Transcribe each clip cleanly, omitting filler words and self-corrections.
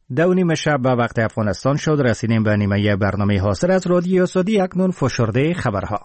2:30 شب به وقت افغانستان شد. رسیدیم به نیمه برنامه حاصل از رادیو آزادی. اکنون فشرده خبرها.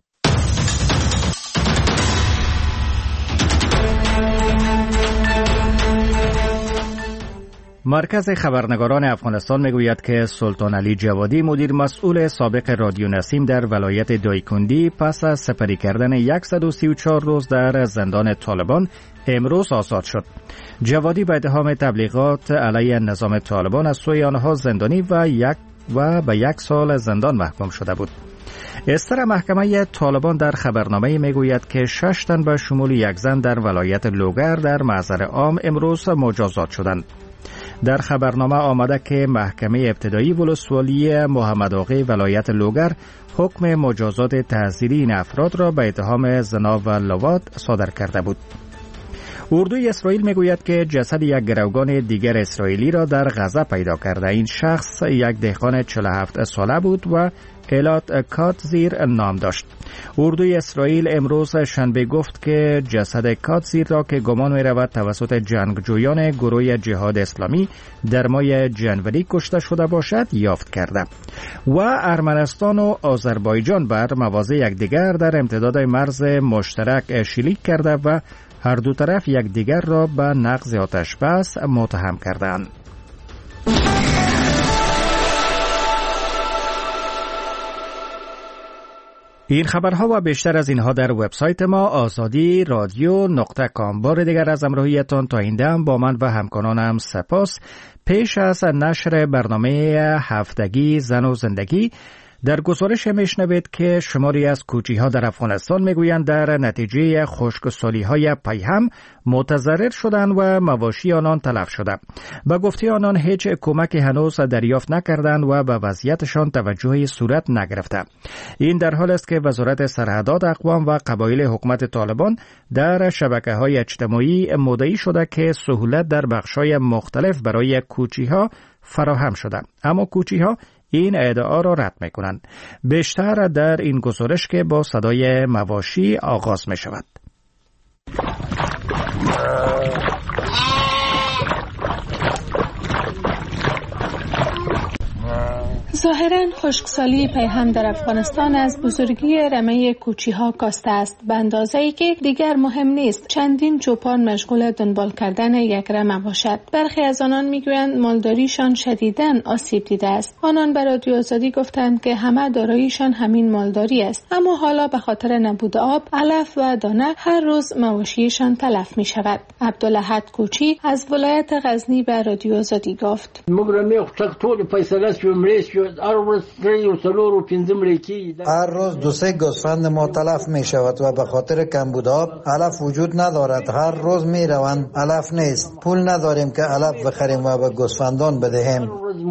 مرکز خبرنگاران افغانستان میگوید که سلطان علی جوادی مدیر مسئول سابق رادیو نسیم در ولایت دایکندی پس از سپری کردن 134 روز در زندان طالبان امروز آزاد شد. جوادی به اتهام تبلیغات علیه نظام طالبان از سوی آنها زندانی و به 1 سال زندان محکوم شده بود. استر محکمه طالبان در خبرنامه میگوید که 6 تن به شمول 1 زن در ولایت لوگر در محضر عام امروز مجازات شدند. در خبرنامه آمده که محکمه ابتدایی ولسوالی محمد آقی ولایت لوگر حکم مجازات تعزیری این افراد را به اتهام زنا و لواط صادر کرده بود. اردوی اسرائیل میگوید که جسد یک گروگان دیگر اسرائیلی را در غزه پیدا کرده. این شخص یک دهقان 47 ساله بود و ایلات کاتزیر نام داشت. اردوی اسرائیل امروز شنبه گفت که جسد کاتزیر را که گمان می رود توسط جنگجویان گروه جهاد اسلامی در ماه جنوری کشته شده باشد یافت کرده. و ارمنستان و آذربایجان بر مواضع یکدیگر در امتداد مرز مشترک شلیک کرده و هر دو طرف یکدیگر را به نقض آتش بس متهم کردند. این خبرها و بیشتر از اینها در وبسایت ما azadi.radio.com. بار دیگر از همراهیتان تا این دم با من و همکارانم سپاس. پیش از نشر برنامه هفتگی زن و زندگی در گزارش میشنوید که شماری از کوچی‌ها در افغانستان میگویند در نتیجه خشکسالی‌های پیهم متضرر شدند و مواشی آنان تلف شده. به گفته آنان هیچ کمکی هنوز دریافت نکردند و به وضعیتشان توجهی صورت نگرفته. این در حال است که وزارت سرحدات اقوام و قبایل حکومت طالبان در شبکه‌های اجتماعی مدعی شده که سهولت در بخش‌های مختلف برای کوچی‌ها فراهم شده، اما کوچی‌ها این ادعا را رد می‌کنند. بیشتر در این گزارش که با صدای مواشی آغاز می‌شود. ظاهراً خشکسالی پیهم در افغانستان از بزرگی رمه کوچی‌ها کاسته است، به اندازه‌ای که دیگر مهم نیست چندین چوپان مشغول دنبال کردن یک رمه باشد. برخی از آنان میگویند مالداریشان شدیداً آسیب دیده است. آنان به رادیو آزادی گفتند که همه داراییشان همین مالداری است، اما حالا به خاطر نبود آب، علف و دانه هر روز مواشیشان تلف می شود. عبدالاحد کوچی از ولایت غزنی به رادیو آزادی گفت: هر روز 2-3 گوسفند ما تلف می شود و به خاطر کمبود آب علف وجود ندارد. هر روز می روند، علف نیست. پول نداریم که علف بخریم و به گوسفندان بدهیم.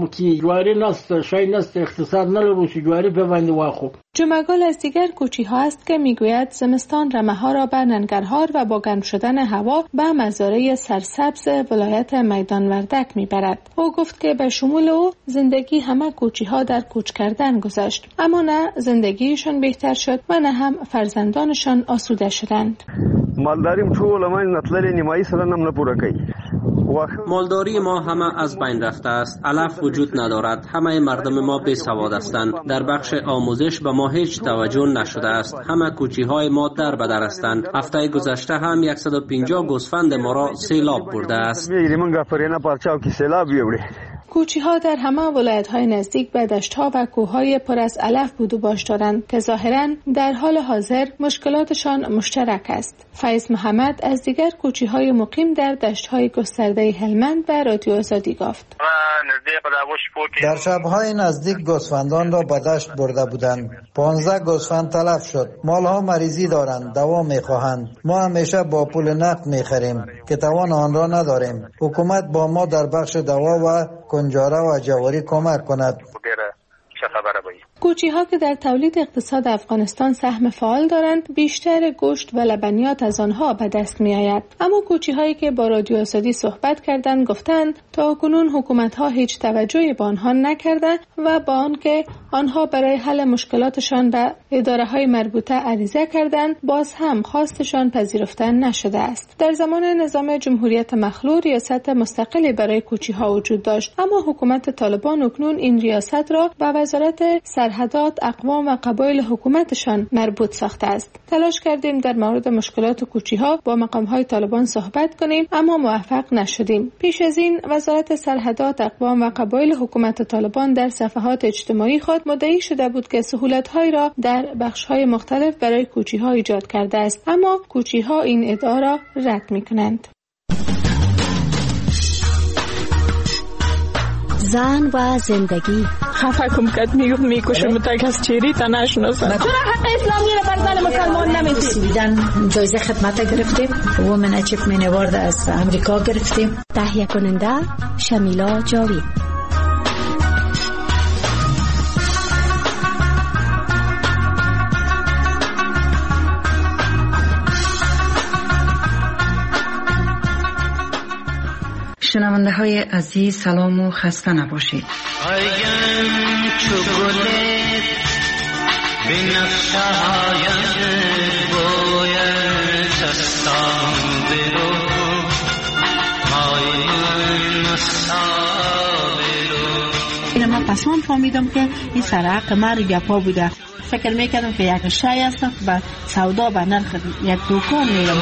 جمعگل از دیگر کوچی ها است که میگوید زمستان رمه ها را به ننگرهار و با گرم شدن هوا به مزارع سرسبز ولایت میدان وردک میبرد. او گفت که به شمول او زندگی همه کوچی ها در کوچ کردن گذشت، اما نه زندگیشان بهتر شد و نه هم فرزندانشان آسوده شدند. مالداریم ټول ما نتللی نیمایی سره نم نه پوره کوي. مالداری ما همه از بین رفته است. علف وجود ندارد. همه مردم ما بی سواد هستند. در بخش آموزش به ما هیچ توجه نشده است. همه کوچی های ما در به در هستند. هفته گذشته هم 150 گوسفند ما را سیلاب برده است. کوچی ها در همه ولایت های نزدیک به دشت ها و کوه های پر از علف بود و باش دارند که ظاهرا در حال حاضر مشکلاتشان مشترک است. فیض محمد از دیگر کوچی های مقیم در دشت های گسترده هلمند به رادیو آزادی گفت: در شبهای نزدیک گوسفندان را به دشت برده بودند. 15 گوسفند تلف شد. مال ها مریضی دارند، دوا میخواهند. ما همیشه با پول نقد میخریم که توان آن را نداریم. حکومت با ما در بخش دوا و کنجاره و جواری کمک کند. کوچی ها که در تولید اقتصاد افغانستان سهم فعال دارند، بیشتر گوشت و لبنیات از آنها به دست می آید. اما کوچی هایی که با رادیو آزادی صحبت کردند گفتند تا کنون حکومت ها هیچ توجهی به آنها نکرده و با آنکه آنها برای حل مشکلاتشان به اداره‌های مربوطه عریضه کردند، باز هم خواستشان پذیرفته نشده است. در زمان نظام جمهوریت مخلوع ریاست مستقلی برای کوچی‌ها وجود داشت، اما حکومت طالبان اکنون این ریاست را به وزارت سرحدات، اقوام و قبایل حکومتشان مربوط ساخته است. تلاش کردیم در مورد مشکلات کوچی‌ها با مقام‌های طالبان صحبت کنیم، اما موفق نشدیم. پیش از این وزارت سرحدات، اقوام و قبایل حکومت طالبان در صفحات اجتماعی خود مدعی شده بود که سهولت‌هایی را در بخش‌های مختلف برای کوچی‌ها ایجاد کرده است، اما کوچی‌ها این ادعا را رد می‌کنند. زن و زندگی خفه کم کد میکشم تا کس چیری تا نشناسم. چرا حق اسلامی را بر زن مسلمان نمیدید؟ سویدن جایزه خدمت گرفتیم، وومن اچیومنت اوارد از امریکا گرفتیم. تهیه کننده شمیلا جاوید. شنونده های عزیز سلام و خسته نباشید. من پسان فهمیدم که این سر قمار گپا بوده. فکر میکردم که یک شای است و سودا به نرخ یک دکان میرم.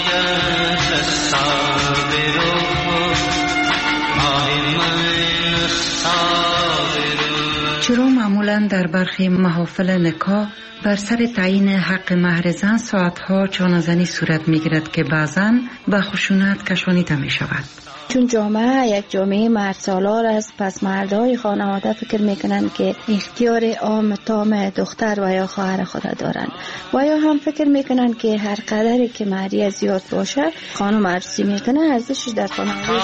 چرا معمولا در برخی محافل نکاح بر سر تعیین حق مهر زن ساعتها چانه‌زنی صورت میگیرد که بعضاً به خشونت کشانیده می شود؟ چون جامعه یک جامعه مرد سالار است، پس مردای خانواده فکر میکنند که اختیار عام تام دختر و یا خواهر خود دارند و یا هم فکر میکنند که هر قدری که مهریه زیاد باشه خانم عروسی میکنه ارزشش در خانواده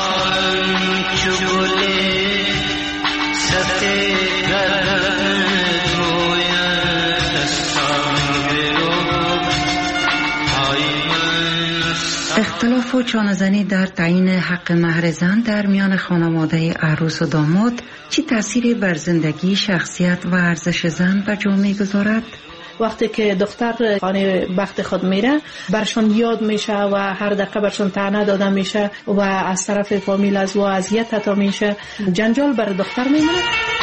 اختلاف و چانه‌زنی در تعیین حق مهر زن در میان خانواده عروس و داماد چی تأثیری بر زندگی، شخصیت و ارزش زن و جامعه گذارد؟ وقتی که دختر خانه بخت خود میره برشان یاد میشه و هر دقیقه برشان طعنه داده میشه و از طرف فامیل از و اذیت حتی میشه، جنجال بر دختر میمونه.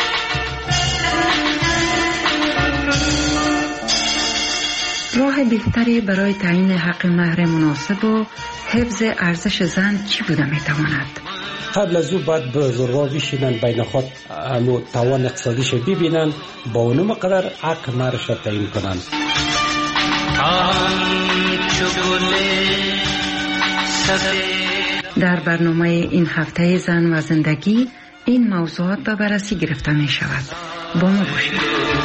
راه بهتری برای تعیین حق مهر مناسب و حفظ ارزش زن چی بوده میتواند؟ قبل از او باید بزرگا بشینن بین خود توان اقتصادیش ببینن، با اونم قدر حق مهرش تعیین کنن. در برنامه این هفته زن و زندگی این موضوعات به بررسی گرفته می شود. با ما باشید.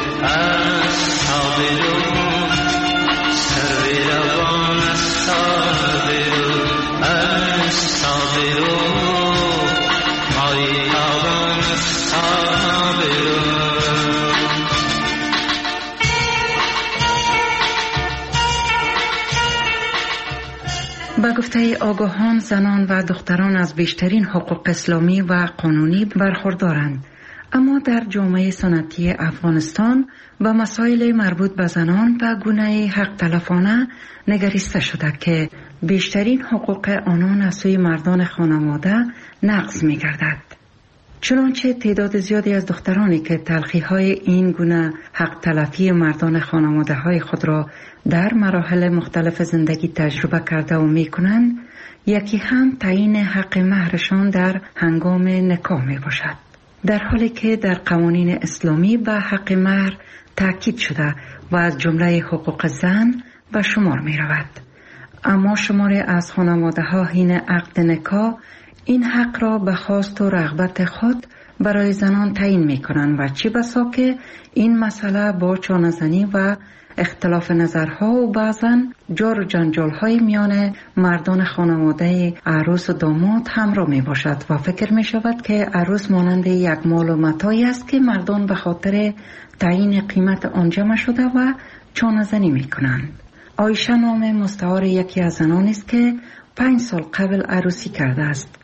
با گفته آگاهان زنان و دختران از بیشترین حقوق اسلامی و قانونی برخوردارند، اما در جامعه سنتی افغانستان و مسائل مربوط به زنان به گونه حق تلفانه نگریسته شده که بیشترین حقوق آنان از سوی مردان خانواده نقض می گردد. چنانچه تعداد زیادی از دخترانی که تلخی‌های این گونه حق تلفی مردان خانواده های خود را در مراحل مختلف زندگی تجربه کرده و می کنند، یکی هم تعیین حق مهرشان در هنگام نکاح می باشد. در حالی که در قوانین اسلامی به حق مهر تاکید شده و از جمله حقوق زن به شمار می رود. اما شماری از خانواده ها حین عقد نکاح این حق را به خواست و رغبت خود برای زنان تعیین می کنند و چه بسا که این مسئله با چانه‌زنی و اختلاف نظرها و بعضاً جار و جنجال‌های میان مردان خانواده عروس و داماد همراه می باشد و فکر می شود که عروس مانند یک مال و متاعی است که مردان به خاطر تعیین قیمت آن جمع شده و چانه‌زنی می کنند. عایشه نام مستعار یکی از زنان است که 5 سال قبل عروسی کرده است.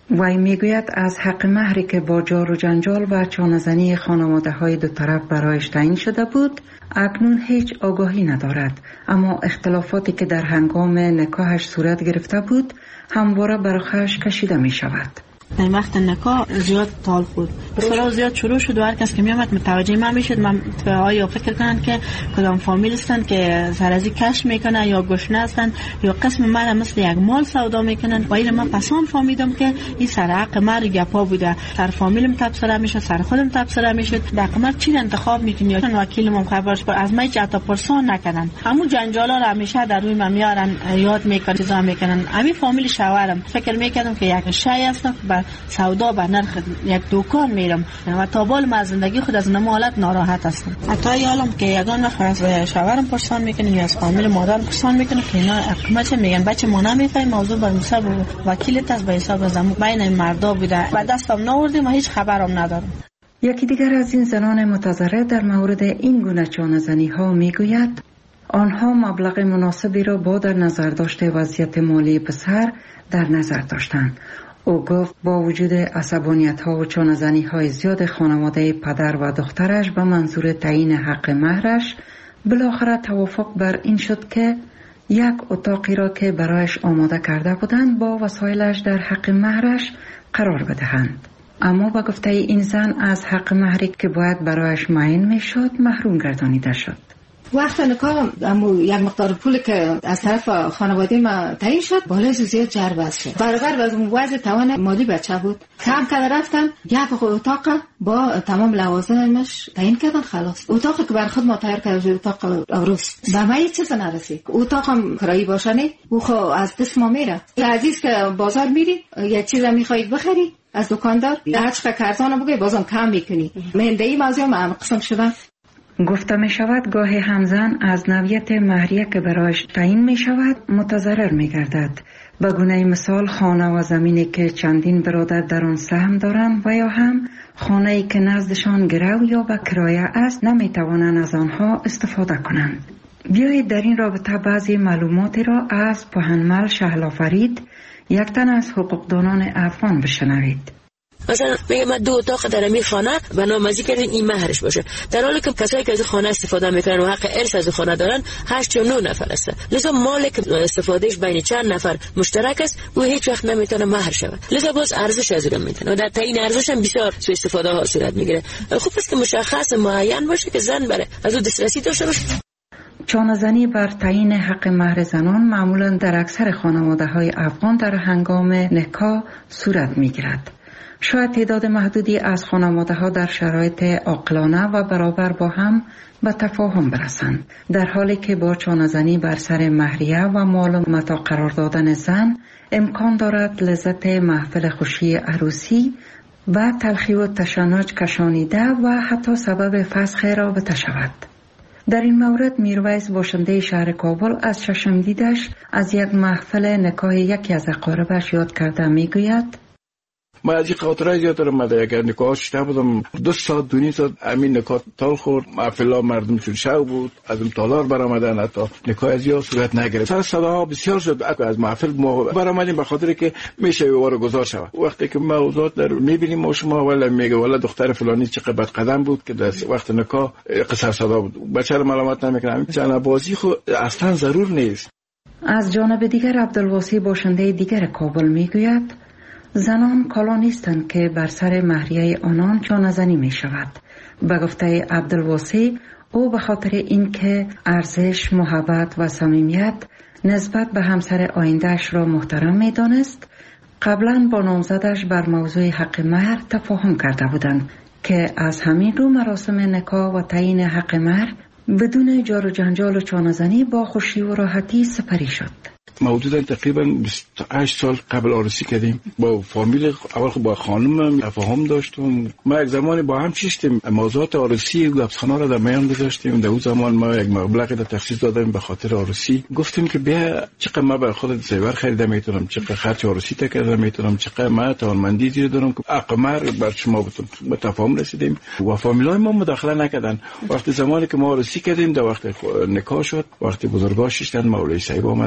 وی میگوید از حق مهری که با جار و جنجال و چانه‌زنی خانواده های دو طرف برایش تعیین شده بود اکنون هیچ آگاهی ندارد، اما اختلافاتی که در هنگام نکاحش صورت گرفته بود همواره بر خودش کشیده می شود. در وقت نکاح زیاد طال خود بسیار زیاد شروع شد و هر کس که میامد متوجه من میشد. من آیا فکر کنن که کدام فامیل هستن که سرازی کش میکنن یا گشنه هستن یا قسم من مثل یک مال سودا میکنن. و این من پسان فهمیدم که این سر حق مر گپا بوده، سر فامیلم تبصره میشد، سر خودم تبصره میشد. در قمر چی انتخاب میکنی؟ وکیلم خبرش از من جتا پرسان نکنن. همون جنجالا رو همیشه در روی من میارن، یاد میکنن، چیزا میکنن. همین فامیل شوهرم فکر میکردم که یک شی هستم سودا به نرخ یک دکان میرم و تا بالم از زندگی خود از نمالت ناراحت هستم. حتی حالم که یگان وقت از شوهرم پرسان میکنیم یا از فامیل مادرم پرسان میکنیم که اینا حکومت میگن بچه ما نمیفهمیم موضوع بر حساب وکیلت است، به حساب زمون بین مردا بوده و دستم ناوردیم و هیچ خبرم ندارم. یکی دیگر از این زنان متضرر در مورد این گونه چانه‌زنی ها میگوید آنها مبلغ مناسبی را با در نظر داشته وضعیت مالی پسر در نظر داشتند. او گفت با وجود عصبانیت ها و چانه‌زنی های زیاد خانواده پدر و دخترش به منظور تعیین حق مهرش بالاخره توافق بر این شد که یک اتاقی را که برایش آماده کرده بودند با وسایلش در حق مهرش قرار بدهند. اما با گفته این زن از حق مهری که باید برایش معین می شد محروم گردانیده شد. وقت نکاح یک مقدار پول که از طرف خانواده ما تعیین شد بالای زیاد جربست شد. برابر با وضع توان مالی بچه بود. کم که رفتم یک اتاق با تمام لوازمش تعیین کردن. خلاص اتاقی که بر خود ما تیار کردیم اتاق عروس به من هیچ چیز نرسید. اتاقم کرایی باشنه او خو از دست ما میره. عزیز که بازار میری یک چیز میخواهید بخری از دکاندار هر چقدر کارتون بگی بازم کم میکنی. مهندهی موضوع ما قسم شدن. گفته می شود گاهی همزن از نوعیت مهریه که برایش تعیین می شود متضرر می گردد. به گونه مثال خانه و زمینی که چندین برادر در آن سهم دارند و یا هم خانه‌ای که نزدشان گرو یا به کرایه است نمی توانند از آنها استفاده کنند. بیایید در این رابطه بعضی معلوماتی را از پهنمل شهلا فرید یک تن از حقوقدانان افغان بشنوید. مثلا میگه من 2 اتاق در این خانه برنامه‌ریزی کردیم این مهرش باشه، در حالی که کسایی که از خانه استفاده میکنن و حق ارث از خانه دارن 8 یا 9 نفر است. لذا مالی که استفادهش بین چند نفر مشترک است و هیچ وقت نمیتونه مهر شود. لذا باز ارزش از اون میتونه و در تعیین ارزش هم بسیار سوء استفاده ها صورت میگیره. خوب است که مشخص معین باشه که زن بره از اون دسترسی داشته باشه. چانه‌زنی بر تعیین حق مهر زنان معمولا در اکثر خانواده‌های افغان در هنگام نکاح صورت میگیرد. شاید تعداد محدودی از خانواده‌ها در شرایط عاقلانه و برابر با هم به تفاهم برسند، در حالی که با چانه‌زنی بر سر مهریه و مال و متاع قرار دادن زن امکان دارد لذت محفل خوشی عروسی و تلخی و تشنج کشانیده و حتی سبب فسخ رابطه شود. در این مورد میرویس باشنده شهر کابل از چشم دیدش از یک محفل نکاح یکی از اقاربش یاد کرده میگوید ما از این خاطره زیاد دارم. من در یک نکاح شده بودم 2 ساعت 2 ساعت همین نکاح تال خورد. محفل ها مردم چون شو بود از اون تالار برآمدن، حتی نکاح از یا صورت نگرفت. سر صداها بسیار شد از محفل ما برآمدیم به خاطر که میشه واره گذار شود. وقتی که موضوع در میبینیم ما شما ولی میگه والا دختر فلانی چقدر بد قدم بود که در وقت نکاح قصر صدا بود. بچه رو ملامت نمیکنم. جنبازی خو اصلا ضرور نیست. از جانب دیگر عبدالواسی باشنده دیگر کابل میگوید زنان کالا نیستند که بر سر مهریه آنان چانه‌زنی می شود. به گفته عبدالواسی او به خاطر اینکه ارزش، محبت و صمیمیت نسبت به همسر آینده‌اش را محترم می دانست، قبلا با نامزدش بر موضوع حق مهر تفاهم کرده بودند که از همین رو مراسم نکاح و تعیین حق مهر بدون جار و جنجال و چانه‌زنی با خوشی و راحتی سپری شد. موجودا تقریبا 28 سال قبل عروسی کردیم. با فامیل اول با خانم تفاهم داشتم. ما یک زمانی با هم چیستیم موضوعات عروسی گپسخانا را در میان گذاشتیم. در اون زمان ما یک مبلغی را تخصیص دادیم به خاطر عروسی. گفتیم که بیا چقدر ما برای خودت زیور خریده میتونم، چقدر خرج عروسی تکرده میتونم، چقدر ما توانمندی زیر دارم که اقمار بر شما بتون. به تفاهم رسیدیم و فامیلای ما مداخله نکردن. وقتی زمانی که ما عروسی کردیم در وقت نکاح شد، وقتی بزرگا شدن مولوی صاحب اومدن نکاح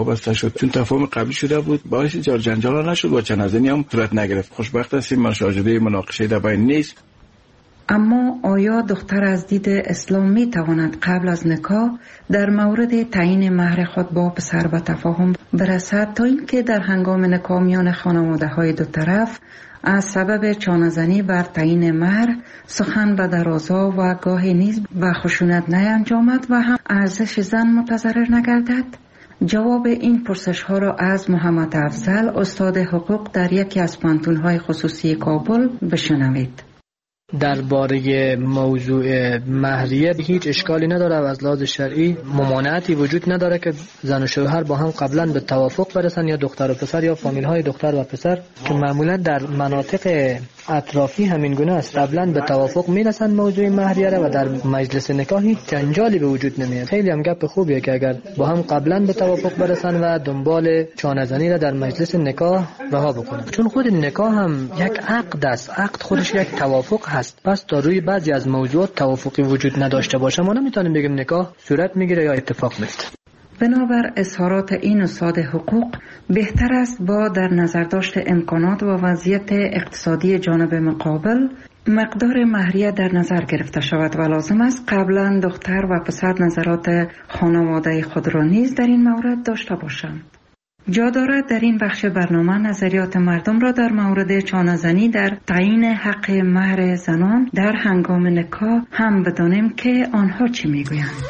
وابسته شد. چون تفاهم قبلی شده بود باعث جار جنجال نشد و چنازنی هم صورت نگرفت. خوشبخت هستیم ما شاهده مناقشه در بین نیست. اما آیا دختر از دید اسلام می تواند قبل از نکاح در مورد تعیین مهر خود با پسر به تفاهم برسد تا اینکه در هنگام نکاح میان خانواده های دو طرف از سبب چانه‌زنی بر تعیین مهر سخن به درازا و گاهی نیز به خشونت نینجامد و هم ارزش زن متضرر نگردد؟ جواب این پرسش ها را از محمد افضل استاد حقوق در یکی از پانتون‌های خصوصی کابل بشنوید. درباره موضوع مهریه هیچ اشکالی نداره و از لحاظ شرعی ممانعتی وجود نداره که زن و شوهر با هم قبلا به توافق برسن، یا دختر و پسر یا فامیل های دختر و پسر که معمولا در مناطق اطرافی همین گونه است، قبلا به توافق میرسن موضوع مهریه را و در مجلس نکاح هیچ جنجالی به وجود نمیاد. خیلی هم گپ خوبیه که اگر با هم قبلا به توافق برسن و دنبال چانه‌زنی را در مجلس نکاح رها بکنن، چون خود نکاح هم یک عقد است، عقد خودش یک توافق هست. پس تا روی بعضی از موضوعات توافقی وجود نداشته باشه ما نمیتونیم بگیم نکاح صورت میگیره یا اتفاق میفته. بنابر اظهارات این استاد حقوق بهتر است با در نظر داشت امکانات و وضعیت اقتصادی جانب مقابل مقدار مهریه در نظر گرفته شود و لازم است قبلا دختر و پسر نظرات خانواده خود را نیز در این مورد داشته باشند. جا دارد در این بخش برنامه نظریات مردم را در مورد چانه‌زنی در تعیین حق مهر زنان در هنگام نکاح هم بدانیم که آنها چی میگویند.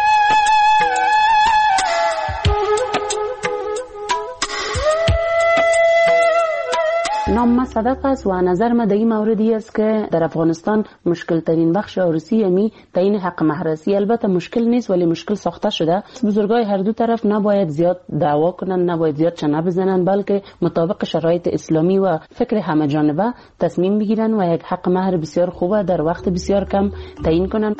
نام ما صدق است و نظر ما در این موردی است که در افغانستان مشکل ترین بخش عروسی امی تعیین حق مهر است. البته مشکل نیست ولی مشکل ساخته شده. بزرگای هر دو طرف نباید زیاد دعوا کنن، نباید زیاد چنه بزنن، بلکه مطابق شرایط اسلامی و فکر همه جانبه تصمیم بگیرن و یک حق مهر بسیار خوبه در وقت بسیار کم تعیین کنن.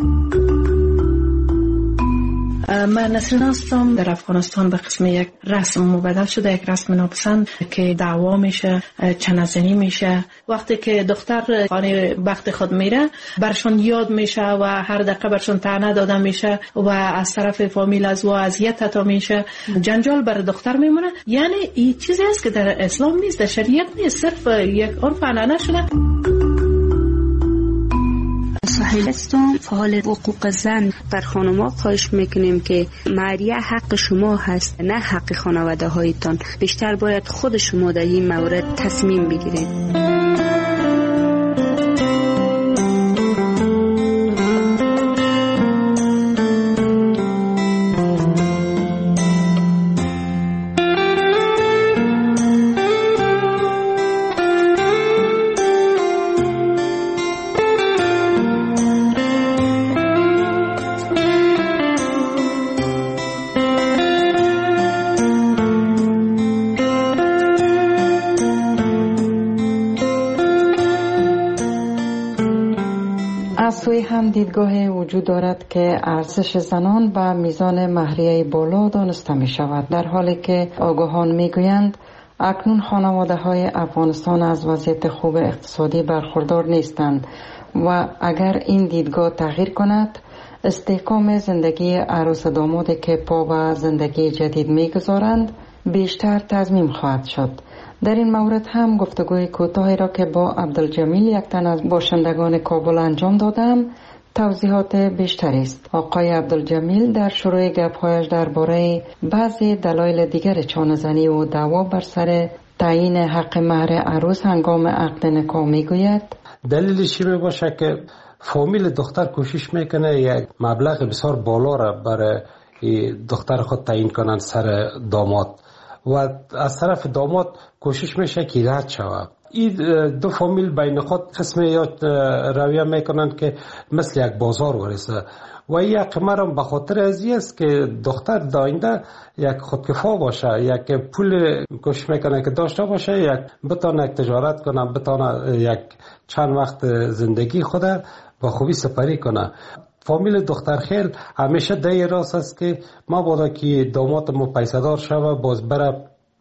من نسرین هستم. در افغانستان به قسم یک رسم مبدل شده، یک رسم ناپسند که دعوا میشه، چنه‌زنی میشه. وقتی که دختر خانه بخت خود میره برشون یاد میشه و هر دقیقه برشون طعنه داده میشه و از طرف فامیل از اذیت تا میشه، جنجال بر دختر میمونه. یعنی این چیزی است که در اسلام نیست، در شریعت نیست، صرف یک عرف عنعنه شده. سهیل هستم. فعال حقوق زن بر خانم‌ها خواهش میکنیم که مهریه حق شما هست، نه حق خانواده هایتان. بیشتر باید خود شما در این مورد تصمیم بگیرید. سوی هم دیدگاه وجود دارد که ارزش زنان به میزان مهریه بالا دانسته می شود، در حالی که آگاهان می گویند اکنون خانواده های افغانستان از وضعیت خوب اقتصادی برخوردار نیستند و اگر این دیدگاه تغییر کند استحکام زندگی عروس دامادی که پا به زندگی جدید می گذارند بیشتر تضمین خواهد شد. در این مورد هم گفتگوی کوتاهی را که با عبدالجمیل یک تن از باشندگان کابل انجام دادم توضیحات بیشتری است. آقای عبدالجمیل در شروع گپ‌هایش درباره بعضی دلایل دیگر چانه‌زنی و دعوا بر سر تعیین حق مهر عروس هنگام عقد نکاح میگوید دلیلش چی میباشه که فامیل دختر کوشش میکنه یک مبلغ بسیار بالا را برای دختر خود تعیین کنن سر داماد و از طرف داماد کوشش میشه که رد شود. این دو فامیل بین خود قسم یا رویه میکنن که مثل یک بازار ورسه و این یک مرم به خاطر ازی است که دختر داینده یک خودکفا باشه، یک پول کوشش میکنه که داشته باشه، یک بتانه یک تجارت کنه، بتانه یک چند وقت زندگی خود با خوبی سپری کنه. فامیل دختر خیل همیشه دای راست است که ما بادا که داماد ما پیسدار شوه باز بره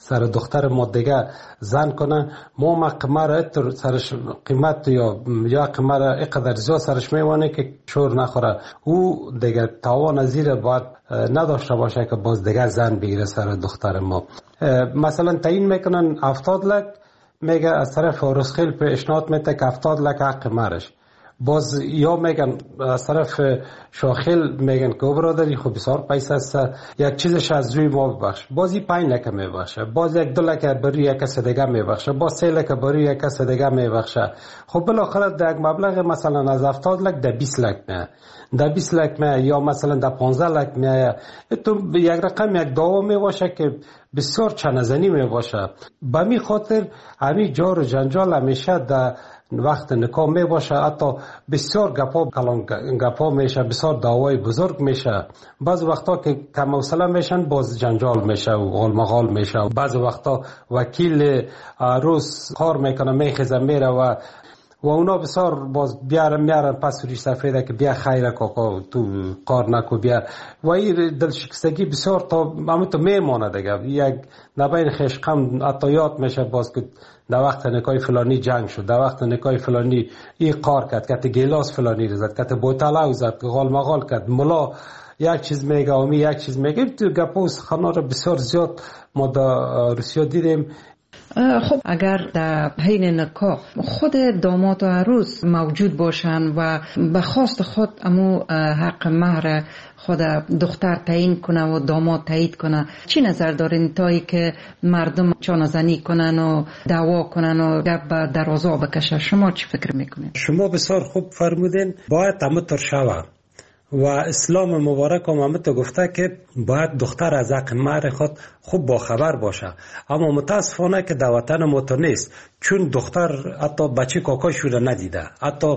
سر دختر ما دیگه زن کنه، ما قمر اتر سرش قیمت یا قمر اقدر زیاد سرش میوانه که شور نخوره، او دیگه توان زیر باید نداشته باشه که باز دیگه زن بگیره سر دختر ما. مثلا تعیین میکنن 70 لک، میگه از طرف رسخیل پیشنهاد میده که 70 لک حق مرش. باز یا میگن از طرف شاخیل میگن که برادری خب بسیار پیسه است، یک چیزش از روی ما ببخش، بازی 5 لک میبخشه، باز 1-2 لک برای یک کس دیگه میبخشه، باز 3 لک برای یک کس دیگه میبخشه. خب بالاخره در یک مبلغ مثلا از 70 لک در 20 لک میه، در 20 لک میه یا مثلا در 15 لک میه. تو یک رقم یک دعوا میباشه که بسیار چنزنی میباشه. به می خاطر همین جار و جنجال همیشه در وقت نکاح می باشه، حتی بسیار گپا میشه، بسیار دعوای بزرگ میشه. بعض وقتا که کم حوصله میشن باز جنجال میشه و غالمغال میشه. بعض وقتا وکیل عروس کار میکنه میخیزه میره و اونا بسیار باز میارن پس ریش سفیده که بیا خیره کاکا تو کار نکو بیا، و این دلشکستگی بسیار تا همونطور میمانه دیگه. یک نبین خشقم حتی یاد میشه باز که در وقت نکای فلانی جنگ شد، در وقت نکای فلانی این کار کرد، که گیلاس فلانی رزد، که بوتلا زد، که غالمغال کرد، ملا یک چیز میگه و یک چیز میگه. تو گپوس خانا رو بسیار زیاد ما در روسیه دیدیم. خب اگر در حین نکاح خود داماد و عروس موجود باشن و به خواست خود امو حق مهر خود دختر تعیین کنه و داماد تایید کنه، چی نظر دارین تایی که مردم چانه‌زنی کنن و دعوا کنن و گپ به درازا بکشه؟ شما چی فکر میکنین؟ شما بسیار خوب فرمودین، باید همونطور شوه و اسلام مبارک هم همونطور گفته که باید دختر از حق مهر خود خوب باخبر باشه. اما متاسفانه که در وطن ما تو نیست، چون دختر حتی بچه کاکاشو رو ندیده، حتی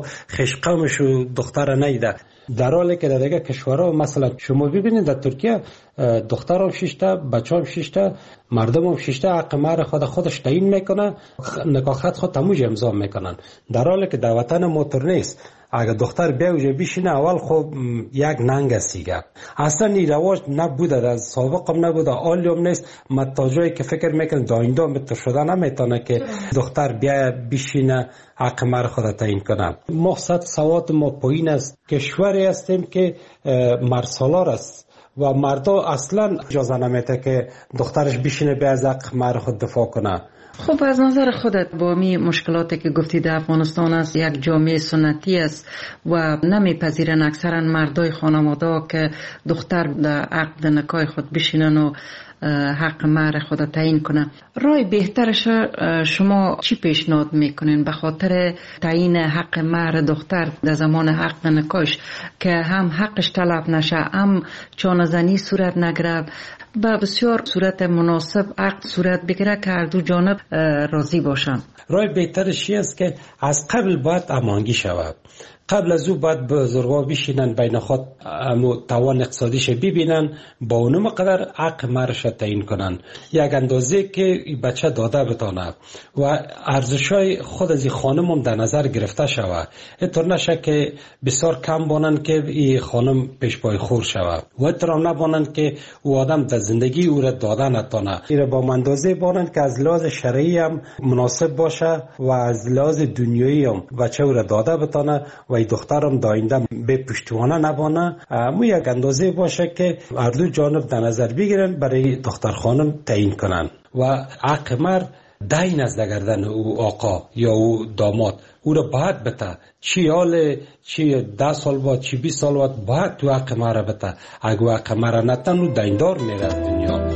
خشقمشو دختر ندیده. در حالی که در دیگه کشورها مثلا شما ببینید در ترکیه دختر هم 6 تا، بچه هم 6 تا، مردم هم 6 تا حق مهر خودش تعیین میکنه، نکاح خط خود تموج امضا میکنن. در حالی که در وطن ما تو نیست. اگر دختر بیاوجه بیشینه اول خب یک ننگ استیگه، اصلا این رواج نبوده، در سابق هم نبوده، آلی هم نیست. تا جایی که فکر میکنه داینده متر شده نمیتونه که دختر بیا بیشینه حق مهر خود تعیین کنه. مقصد سواد ما پایین است، کشوری هستیم که مرسالار است و مردا اصلا اجازه نمیده که دخترش بیشینه بیا از حق مهر خود دفاع کنه. خب از نظر خودت با می مشکلاتی که گفتی در افغانستان است، یک جامعه سنتی است و نمیپذیرن اکثرا مردای خانواده که دختر در عقد نکاح خود بشینن و حق مهر خود تعیین کنه. رای بهترش شما چی پیشنهاد میکنین به خاطر تعیین حق مهر دختر در زمان حق نکاحش که هم حقش طلب نشه، هم چانه‌زنی صورت نگیره، به بسیار صورت مناسب عقد صورت بگیره که هر دو جانب راضی باشن؟ رای بهترش است که از قبل باید امانگی شود. قبل از او باید بزرگا بشینن بین خود توان اقتصادیش ببینن، با اونم قدر حق مهرش تعیین کنن، یک اندازه که بچه داده بتانه و ارزشای خود از خانم هم در نظر گرفته شود. اینطور نشه که بسیار کم بانن که این خانم پیش پای خور شود و اینطور نبانن که او آدم در زندگی او را داده نتانه. این با اندازه بانن که از لحاظ شرعی هم مناسب باشه و از لحاظ دنیایی هم بچه او را داده بتانه و ای دخترم داینده به پشتوانه نبانه. مو یک اندازه باشه که هر دو جانب در نظر بگیرن برای دختر خانم تعیین کنن و حق مهر دین از گردن او آقا یا او داماد او را باید بته، چی حال چی 10 سال بعد چی 20 سال بعد باید تو حق مهر بته. اگه حق مهر نتن او دیندار میره از دنیا.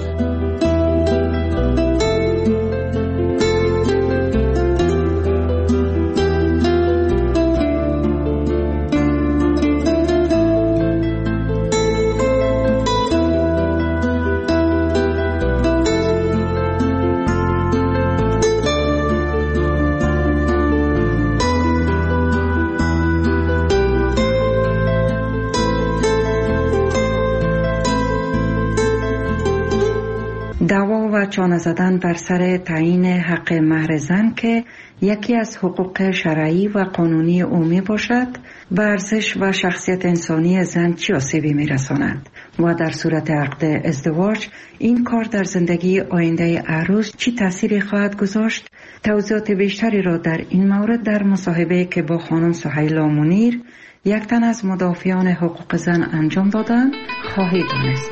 دعوا و چانه زدن بر سر تعیین حق مهر زن که یکی از حقوق شرعی و قانونی عمومی باشد، به ارزش و شخصیت انسانی زن چه آسیبی می‌رساند و در صورت عقد ازدواج این کار در زندگی آینده عروس چی تأثیری خواهد گذاشت؟ توضیحات بیشتری را در این مورد در مصاحبه که با خانم سهیلا منیر، یک تن از مدافعان حقوق زن انجام دادند خواهید دانست.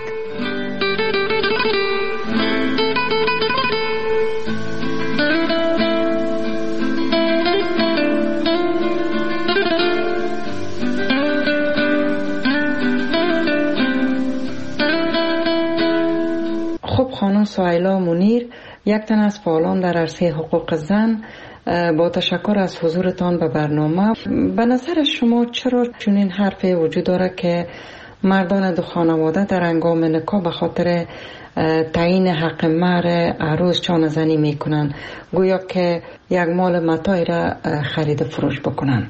خانم سهیلا منیر، یک تن از فعالان در عرصه حقوق زن، با تشکر از حضورتان به برنامه. به نظر شما چرا چنین حرفی وجود داره که مردان دو خانواده در هنگام نکاح به خاطر تعیین حق مهر عروس چانه زنی میکنن، گویا که یک مال متاعی را خرید فروش بکنن؟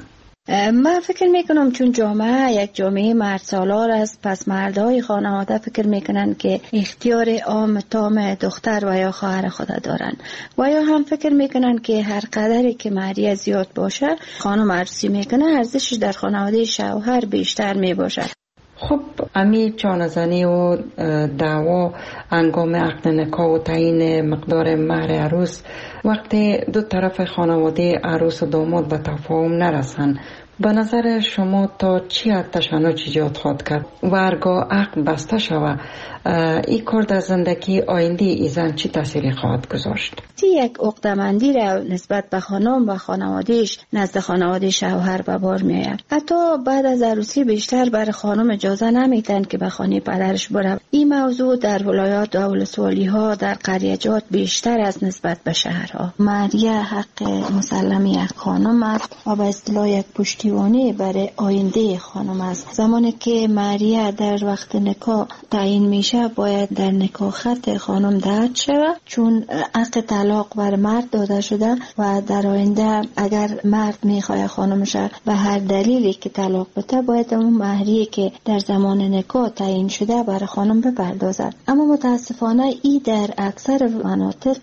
من فکر میکنم چون جامعه یک جامعه مرد سالار است، پس مردهای خانواده فکر میکنن که اختیار عام تام دختر و یا خواهر خود دارن و یا هم فکر میکنن که هر قدری که مهریه زیاد باشه خانم عروسی میکنه ارزشش در خانواده شوهر بیشتر میباشد. خب امی چانه‌زنی و دعوا هنگام عقد نکاح و تعیین مقدار مهر عروس، وقتی دو طرف خانواده عروس و داماد به تفاهم نرسن، به نظر شما تا چی حد تشنج ایجاد خواهد کرد و هرگاه عقد بسته شود این کار در زندگی آینده ای زن چی تأثیری خواهد گذاشت؟ یک عقده‌مندی را نسبت به خانم و خانوادهش نزد خانواده شوهر به بار میآید. حتی بعد از عروسی بیشتر بر خانم اجازه نمیدن که به خانه پدرش بره. این موضوع در ولایات و ولسوالی ها در قریه‌جات بیشتر از نسبت به شهرها. مهریه حق مسلم یک خانم است و به اصطلاح یک پشتیبانی برای آینده خانم است. زمانی که مهریه در وقت نکاح تعیین میشه باید در نکاح خط خانم دهد شود، چون حق طلاق بر مرد داده شده و در آینده اگر مرد میخواد خانمش به هر دلیلی که طلاق بده باید اون مهریه که در زمان نکاح تعیین شده بر خانم بپردازد. اما متاسفانه این در اکثر مناطق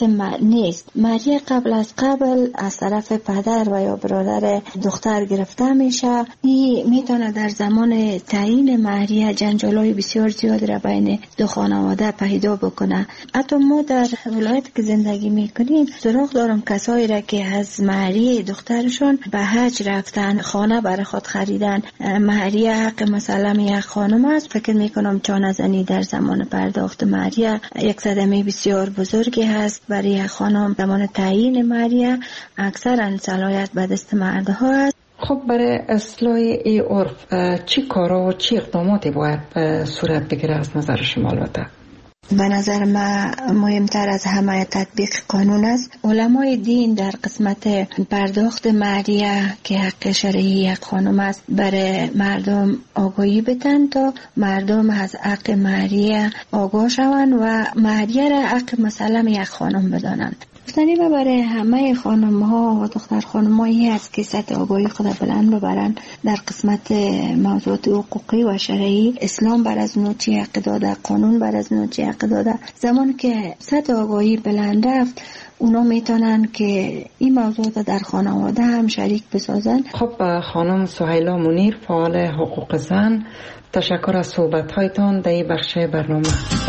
نیست. مهریه قبل از طرف پدر و یا برادر دختر گرفته میشه. این میتونه در زمان تعیین مهریه جنجالای بسیار زیاد را بین دو خانواده پیدا بکنه. حتی ما در ولایت که زندگی میکنیم سراغ دارم کسایی را که از مهریه دخترشون به حج رفتن، خانه برای خود خریدن. مهریه حق مسلم یک خانم است. فکر میکنم چانه‌زنی در زمان پرداخت مهریه یک صدمه بسیار بزرگی هست برای یک خانم. زمان تعیین مهریه اکثرا صلاحیت به دست مردها است. خب برای اصلاح این عرف چی کارا و چی اقداماتی باید صورت بگیره از نظر شما؟ البته به نظر من مهمتر از همه تطبیق قانون است. علمای دین در قسمت پرداخت مهریه که حق شرعی یک خانم است برای مردم آگاهی بدن تا مردم از حق مهریه آگاه شوند و مهریه را حق مسلم یک خانم بدانند. گفتنی و برای همه خانم ها و دختر خانم هایی است که سطح آگاهی خود بلند ببرن در قسمت موضوعات حقوقی و شرعی. اسلام بر از اونو چی حق داده، قانون بر از اونو چی حق داده. زمان که سطح آگاهی بلند رفت اونا میتونن که این موضوعات در خانواده هم شریک بسازن. خب خانم سهیلا منیر، فعال حقوق زن، تشکر از صحبت هایتان در این بخش برنامه.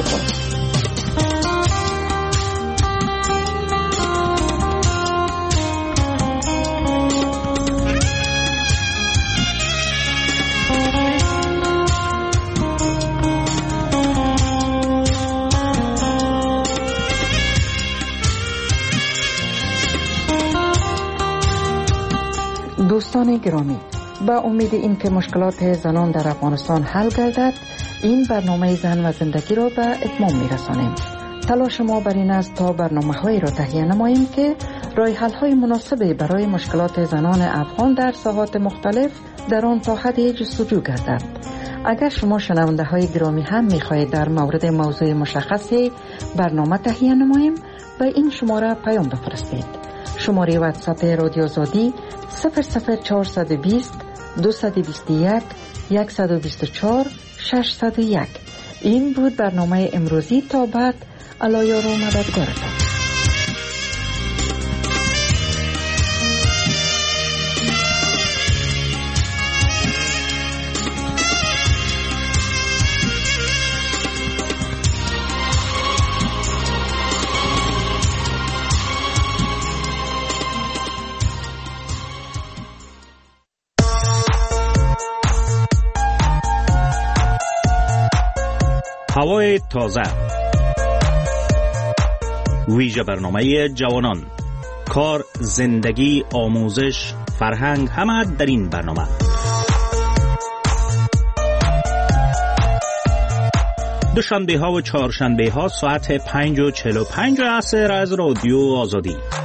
دوستان گرامی، با امید این که مشکلات زنان در افغانستان حل گردد این برنامه زن و زندگی را به اتمام میرسانیم. تلاش ما بر این است تا برنامه‌هایی را تهیه نماییم که راه حل‌های مناسبی برای مشکلات زنان افغان در ساحات مختلف در آن تا حدی جستجو گردد. اگر شما شنونده های گرامی هم می‌خواهید در مورد موضوع مشخصی برنامه تهیه نماییم به این شماره پیام بفرستید. شماره واتساپ رادیو آزادی 00420 221 124 601. این بود برنامه امروزی. تا بعد الله و مددگارتان. هوای تازه، ویژه برنامه جوانان، کار، زندگی، آموزش، فرهنگ، همه در این برنامه. دوشنبه ها و چهارشنبه ها ساعت 5:45 عصر از رادیو آزادی.